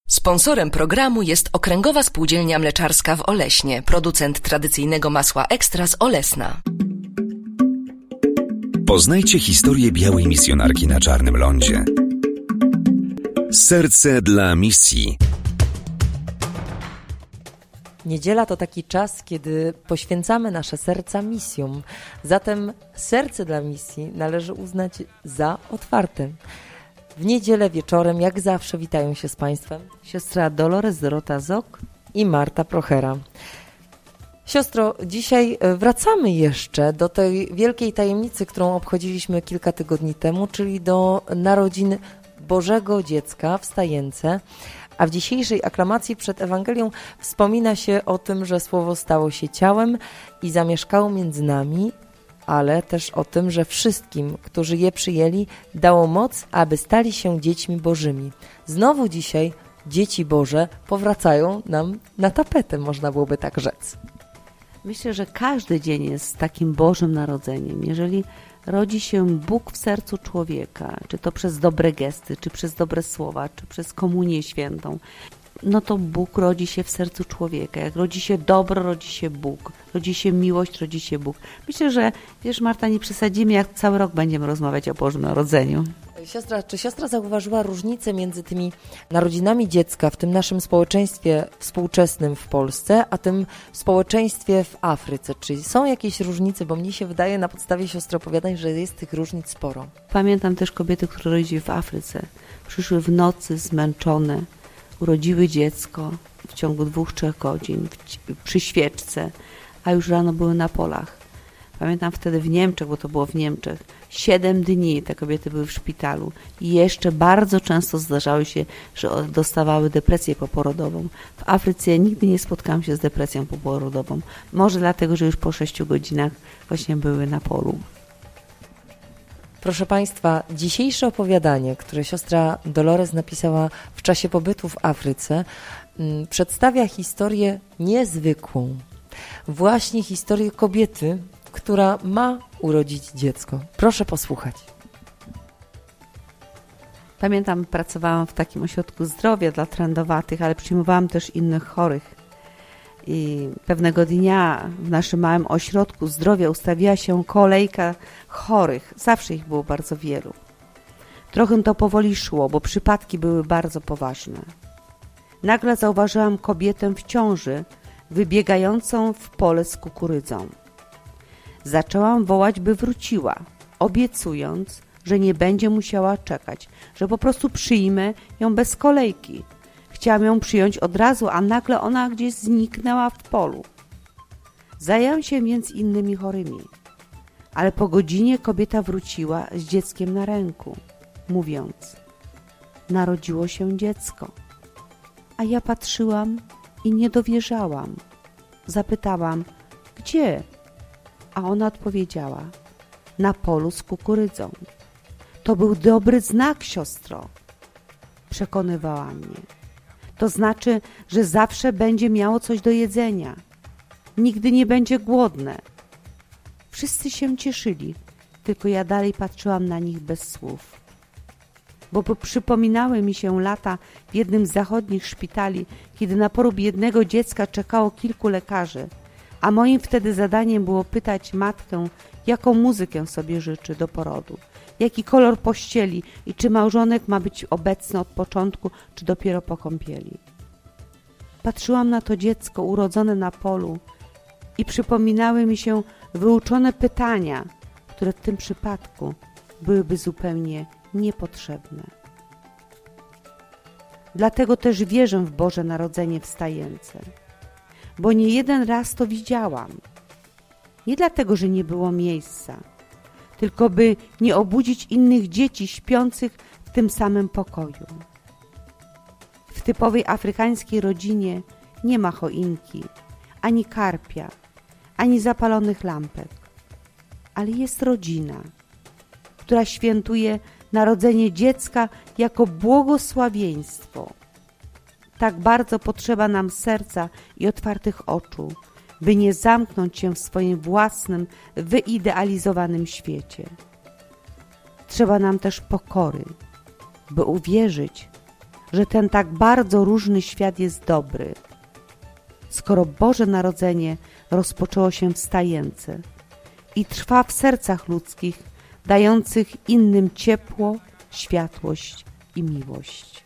Sponsorem programu jest Okręgowa Spółdzielnia Mleczarska w Oleśnie, producent tradycyjnego masła Ekstra z Olesna. Poznajcie historię białej misjonarki na Czarnym Lądzie. Serce dla misji. Niedziela to taki czas, kiedy poświęcamy nasze serca misjom. Zatem serce dla misji należy uznać za otwarte. W niedzielę wieczorem, jak zawsze, witają się z Państwem siostra Dolores Dorota Zok i Marta Prochera. Siostro, dzisiaj wracamy jeszcze do tej wielkiej tajemnicy, którą obchodziliśmy kilka tygodni temu, czyli do narodzin Bożego Dziecka w Stajence. A w dzisiejszej aklamacji przed Ewangelią wspomina się o tym, że Słowo stało się ciałem i zamieszkało między nami, ale też o tym, że wszystkim, którzy je przyjęli, dało moc, aby stali się dziećmi Bożymi. Znowu dzisiaj dzieci Boże powracają nam na tapetę, można byłoby tak rzec. Myślę, że każdy dzień jest takim Bożym Narodzeniem. Jeżeli rodzi się Bóg w sercu człowieka, czy to przez dobre gesty, czy przez dobre słowa, czy przez komunię świętą, no to Bóg rodzi się w sercu człowieka. Jak rodzi się dobro, rodzi się Bóg. Rodzi się miłość, rodzi się Bóg. Myślę, że, wiesz, Marta, nie przesadzimy, jak cały rok będziemy rozmawiać o Bożym Narodzeniu. Czy siostra zauważyła różnicę między tymi narodzinami dziecka w tym naszym społeczeństwie współczesnym w Polsce, a tym społeczeństwie w Afryce? Czy są jakieś różnice? Bo mnie się wydaje na podstawie siostry opowiadań, że jest tych różnic sporo. Pamiętam też kobiety, które rodziły w Afryce. Przyszły w nocy zmęczone, urodziły dziecko w ciągu 2-3 godzin przy świeczce, a już rano były na polach. Pamiętam wtedy w Niemczech, bo to było w Niemczech, 7 dni te kobiety były w szpitalu i jeszcze bardzo często zdarzały się, że dostawały depresję poporodową. W Afryce nigdy nie spotkałam się z depresją poporodową. Może dlatego, że już po 6 godzinach właśnie były na polu. Proszę Państwa, dzisiejsze opowiadanie, które siostra Dolores napisała w czasie pobytu w Afryce, przedstawia historię niezwykłą. Właśnie historię kobiety, która ma urodzić dziecko. Proszę posłuchać. Pamiętam, pracowałam w takim ośrodku zdrowia dla trędowatych, ale przyjmowałam też innych chorych. I pewnego dnia w naszym małym ośrodku zdrowia ustawiła się kolejka chorych. Zawsze ich było bardzo wielu. Trochę to powoli szło, bo przypadki były bardzo poważne. Nagle zauważyłam kobietę w ciąży, wybiegającą w pole z kukurydzą. Zaczęłam wołać, by wróciła, obiecując, że nie będzie musiała czekać, że po prostu przyjmę ją bez kolejki. Chciałam ją przyjąć od razu, a nagle ona gdzieś zniknęła w polu. Zajęłam się więc innymi chorymi, ale po godzinie kobieta wróciła z dzieckiem na ręku, mówiąc: narodziło się dziecko. A ja patrzyłam i nie dowierzałam. Zapytałam: gdzie? A ona odpowiedziała: na polu z kukurydzą. To był dobry znak, siostro. Przekonywała mnie. To znaczy, że zawsze będzie miało coś do jedzenia. Nigdy nie będzie głodne. Wszyscy się cieszyli, tylko ja dalej patrzyłam na nich bez słów. Bo przypominały mi się lata w jednym z zachodnich szpitali, kiedy na poród jednego dziecka czekało kilku lekarzy, a moim wtedy zadaniem było pytać matkę, jaką muzykę sobie życzy do porodu, jaki kolor pościeli i czy małżonek ma być obecny od początku, czy dopiero po kąpieli. Patrzyłam na to dziecko urodzone na polu i przypominały mi się wyuczone pytania, które w tym przypadku byłyby zupełnie niepotrzebne. Dlatego też wierzę w Boże Narodzenie w Stajence, bo nie jeden raz to widziałam. Nie dlatego, że nie było miejsca, tylko by nie obudzić innych dzieci śpiących w tym samym pokoju. W typowej afrykańskiej rodzinie nie ma choinki, ani karpia, ani zapalonych lampek, ale jest rodzina, która świętuje narodzenie dziecka jako błogosławieństwo. Tak bardzo potrzeba nam serca i otwartych oczu, by nie zamknąć się w swoim własnym, wyidealizowanym świecie. Trzeba nam też pokory, by uwierzyć, że ten tak bardzo różny świat jest dobry, skoro Boże Narodzenie rozpoczęło się w stajence i trwa w sercach ludzkich, dających innym ciepło, światłość i miłość.